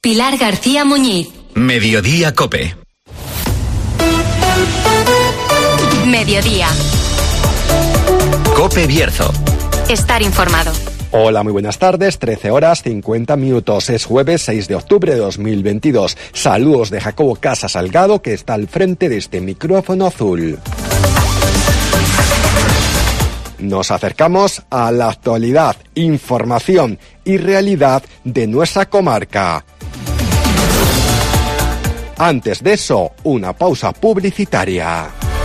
Pilar García Muñiz. Mediodía COPE. Mediodía. COPE Bierzo. Estar informado. Hola, muy buenas tardes, 13 horas 50 minutos, es jueves 6 de octubre de 2022. Saludos de Jacobo Casa Salgado, que está al frente de este micrófono azul. Nos acercamos a la actualidad, información y realidad de nuestra comarca. Antes de eso, una pausa publicitaria.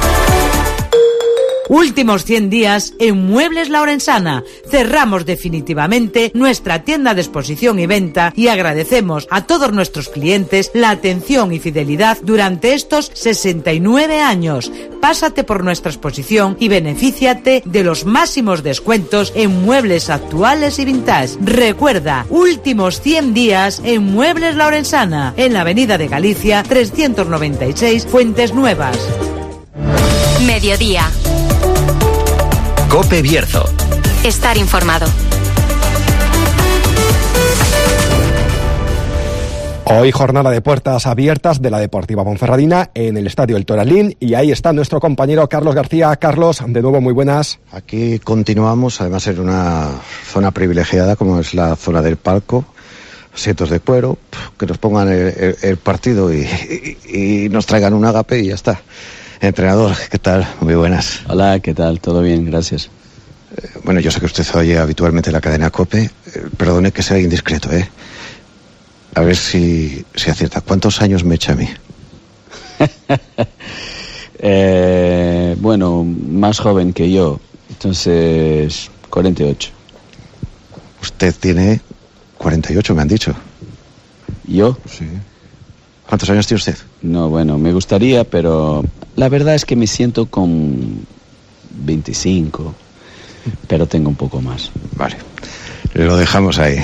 Últimos 100 días en Muebles La Orensana. Cerramos definitivamente nuestra tienda de exposición y venta y agradecemos a todos nuestros clientes la atención y fidelidad durante estos 69 años. Pásate por nuestra exposición y benefíciate de los máximos descuentos en muebles actuales y vintage. Recuerda, últimos 100 días en Muebles La Orensana, en la Avenida de Galicia 396, Fuentes Nuevas. Mediodía. COPE Bierzo. Estar informado. Hoy jornada de puertas abiertas de la Deportiva Ponferradina en el Estadio El Toralín, y ahí está nuestro compañero Carlos García. Carlos, de nuevo muy buenas. Aquí continuamos, además en una zona privilegiada como es la zona del palco, asientos de cuero, que nos pongan el partido y nos traigan un ágape y ya está. Entrenador, ¿qué tal? Muy buenas. Hola, ¿qué tal? Todo bien, gracias. Bueno, yo sé que usted oye habitualmente la cadena COPE. Perdone que sea indiscreto, ¿eh? A ver si acierta. ¿Cuántos años me echa a mí? Bueno, más joven que yo. Entonces, 48. Usted tiene 48, me han dicho. ¿Yo? Sí. ¿Cuántos años tiene usted? No, bueno, me gustaría, pero la verdad es que me siento con 25, pero tengo un poco más. Vale, lo dejamos ahí.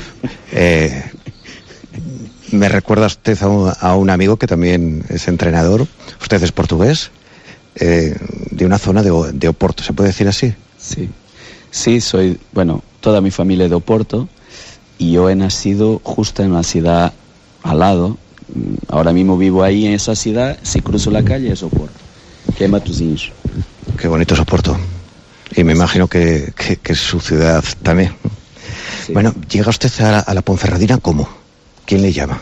Me recuerda usted a un amigo que también es entrenador. Usted es portugués, de una zona de Oporto, ¿se puede decir así? Sí, soy, bueno, toda mi familia es de Oporto y yo he nacido justo en la ciudad al lado. Ahora mismo vivo ahí en esa ciudad. Si cruzo la calle es Oporto, que es Matosinhos. Qué bonito es Oporto. Y me imagino que es su ciudad también. Sí. Bueno, llega usted a la Ponferradina, ¿cómo? ¿Quién le llama?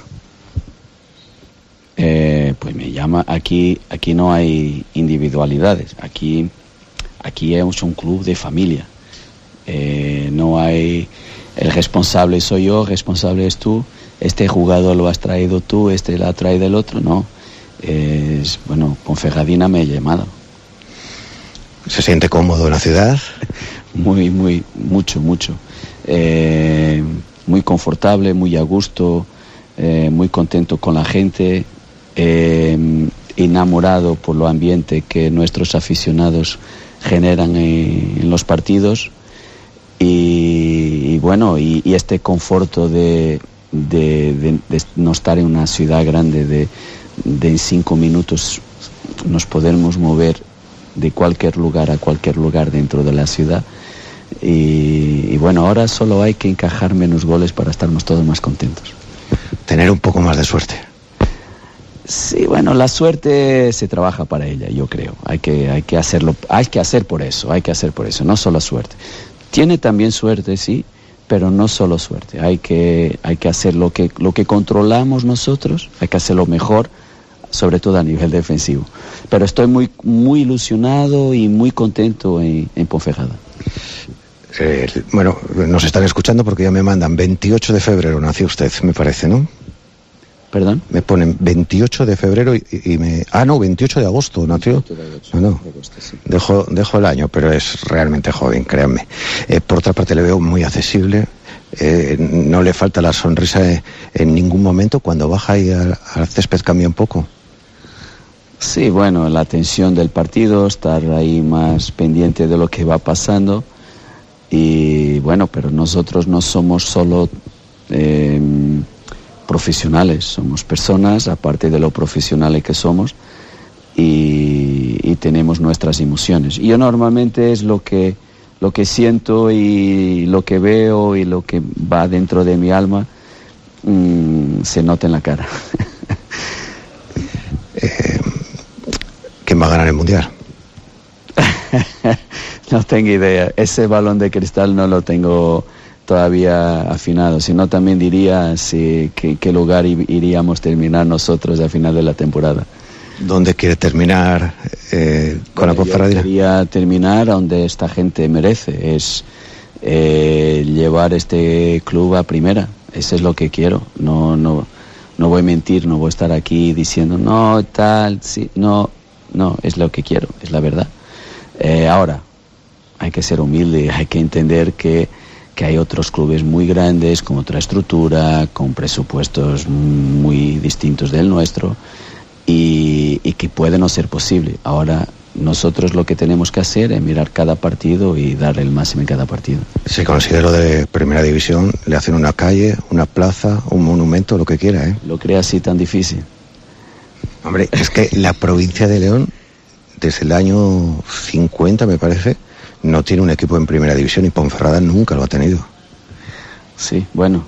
Pues me llama, aquí no hay individualidades, aquí es un club de familia. No hay, el responsable soy yo, el responsable es tú, este jugador lo has traído tú, este lo ha traído el otro, no. Bueno, Ponferradina me ha llamado. ¿Se siente cómodo en la ciudad? Mucho. Muy confortable, muy a gusto, muy contento con la gente, enamorado por lo ambiente que nuestros aficionados generan en los partidos y bueno, y este conforto de no estar en una ciudad grande, de en 5 minutos nos podemos mover de cualquier lugar a cualquier lugar dentro de la ciudad. Y bueno, ahora solo hay que encajar menos goles para estarnos todos más contentos. Tener un poco más de suerte. Sí, bueno, la suerte se trabaja para ella, yo creo. Hay que hacerlo, hay que hacer por eso, no solo suerte. Tiene también suerte, sí, pero no solo suerte. Hay que hacer lo que controlamos nosotros, hay que hacerlo mejor, sobre todo a nivel defensivo. Pero estoy muy ilusionado y muy contento en Ponferrada. Bueno, nos están escuchando porque ya me mandan 28 de febrero nació usted, me parece, ¿no? ¿Perdón? Me ponen 28 de febrero y me... Ah, no, 28 de agosto nació. 28 de agosto, no. De agosto, sí. Dejo el año, pero es realmente joven, créanme. Por otra parte le veo muy accesible, no le falta la sonrisa en ningún momento. Cuando baja ahí al césped cambia un poco. Sí, bueno, la tensión del partido, estar ahí más pendiente de lo que va pasando. Y bueno, pero nosotros no somos solo profesionales, somos personas, aparte de lo profesionales que somos, y tenemos nuestras emociones. Y yo normalmente es lo que siento y lo que veo y lo que va dentro de mi alma, se nota en la cara. ¿Quién va a ganar el Mundial? No tengo idea. Ese balón de cristal no lo tengo todavía afinado. Si no, también diría qué lugar iríamos a terminar nosotros al final de la temporada. ¿Dónde quiere terminar con la Ponferradina? Yo quería terminar donde esta gente merece. Es llevar este club a primera. Eso es lo que quiero. No voy a mentir, no voy a estar aquí diciendo no, tal, sí, no, es lo que quiero, es la verdad. Ahora, hay que ser humilde, hay que entender que hay otros clubes muy grandes, con otra estructura, con presupuestos muy distintos del nuestro, y que puede no ser posible. Ahora, nosotros lo que tenemos que hacer es mirar cada partido y darle el máximo en cada partido. Si considero de primera división, le hacen una calle, una plaza, un monumento, lo que quiera, ¿eh? ¿Lo cree así tan difícil? Hombre, es que la provincia de León, desde el año 50, me parece, no tiene un equipo en primera división y Ponferrada nunca lo ha tenido. Sí, bueno,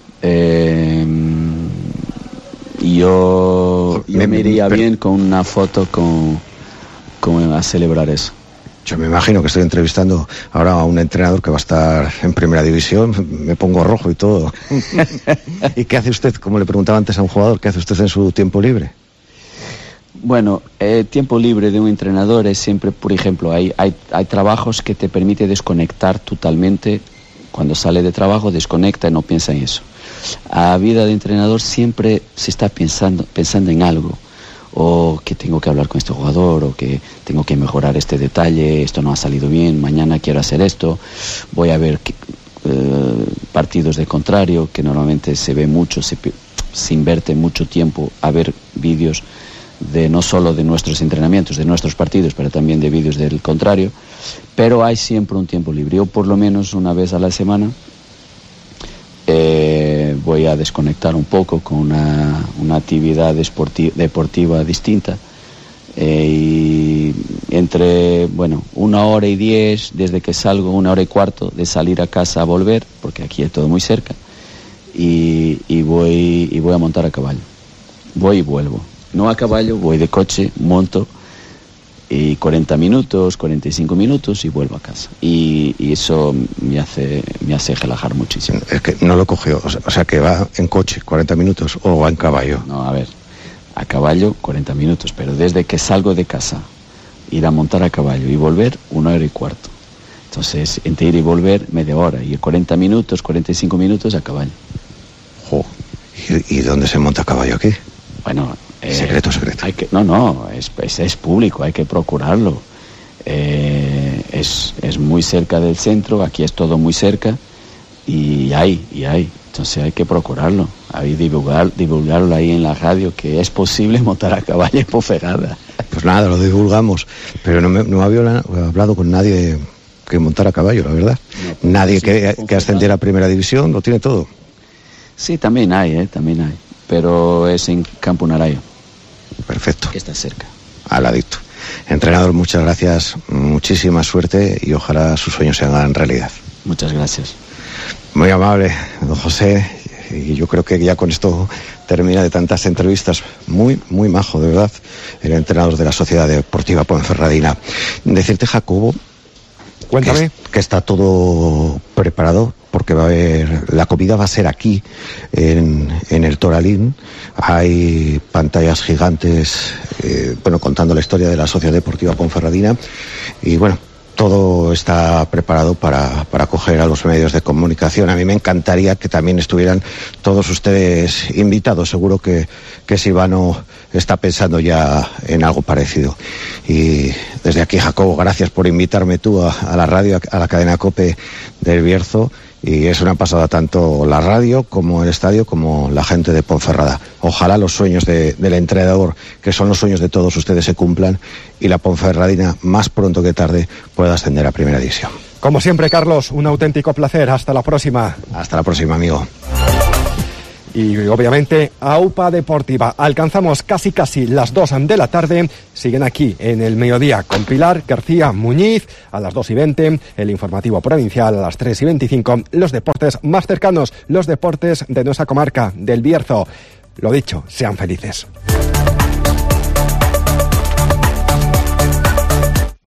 yo me iría bien con una foto a celebrar eso. Yo me imagino que estoy entrevistando ahora a un entrenador que va a estar en primera división, me pongo rojo y todo. ¿Y qué hace usted? Como le preguntaba antes a un jugador, ¿qué hace usted en su tiempo libre? Bueno, tiempo libre de un entrenador es siempre, por ejemplo, hay trabajos que te permite desconectar totalmente. Cuando sale de trabajo, desconecta y no piensa en eso. A vida de entrenador siempre se está pensando en algo. O que tengo que hablar con este jugador, o que tengo que mejorar este detalle, esto no ha salido bien, mañana quiero hacer esto, voy a ver partidos de contrario, que normalmente se ve mucho, se invierte mucho tiempo a ver vídeos no solo de nuestros entrenamientos, de nuestros partidos, pero también de vídeos del contrario, pero hay siempre un tiempo libre. Yo por lo menos una vez a la semana voy a desconectar un poco con una actividad deportiva distinta, y entre 1:10 desde que salgo, 1:15 de salir a casa a volver, porque aquí es todo muy cerca, y voy a montar a caballo. Voy y vuelvo, no a caballo, voy de coche, monto, y 40 minutos, 45 minutos y vuelvo a casa. Y eso me hace relajar muchísimo. Es que no lo cogió, o sea que va en coche 40 minutos o va en caballo. No, a ver, a caballo 40 minutos, pero desde que salgo de casa, ir a montar a caballo y volver, 1:15. Entonces, entre ir y volver, media hora, y 40 minutos, 45 minutos a caballo. Jo. ¿Y dónde se monta a caballo aquí? Bueno, secreto. Es público, hay que procurarlo. Es muy cerca del centro, aquí es todo muy cerca, y hay. Entonces hay que procurarlo, divulgarlo ahí en la radio, que es posible montar a caballo en Ponferrada. Pues nada, lo divulgamos, pero no había hablado con nadie que montara a caballo, la verdad. No, nadie que ascendiera a primera división, lo tiene todo. Sí, también hay, pero es en Campo Narayo. Perfecto. Que está cerca. Al ladito. Entrenador, muchas gracias, muchísima suerte y ojalá sus sueños se hagan realidad. Muchas gracias. Muy amable, don José, y yo creo que ya con esto termina de tantas entrevistas. Muy, muy majo, de verdad, el entrenador de la Sociedad Deportiva Ponferradina. Decirte, Jacobo, cuéntame, que está todo preparado, porque la comida va a ser aquí, en el Toralín. Hay pantallas gigantes, contando la historia de la Sociedad Deportiva Ponferradina, y todo está preparado para acoger a los medios de comunicación. A mí me encantaría que también estuvieran todos ustedes invitados. Seguro que Silvano está pensando ya en algo parecido. Y desde aquí, Jacobo, gracias por invitarme tú a la radio, a la cadena COPE del Bierzo. Y es una pasada tanto la radio como el estadio como la gente de Ponferrada. Ojalá los sueños del entrenador, que son los sueños de todos ustedes, se cumplan y la Ponferradina, más pronto que tarde, pueda ascender a primera división. Como siempre, Carlos, un auténtico placer. Hasta la próxima. Hasta la próxima, amigo. y obviamente AUPA Deportiva. Alcanzamos casi las 2 de la tarde. Siguen aquí en el mediodía con Pilar García Muñiz a las 2:20, el informativo provincial a las 3:25, los deportes más cercanos, los deportes de nuestra comarca, del Bierzo. Lo dicho, sean felices.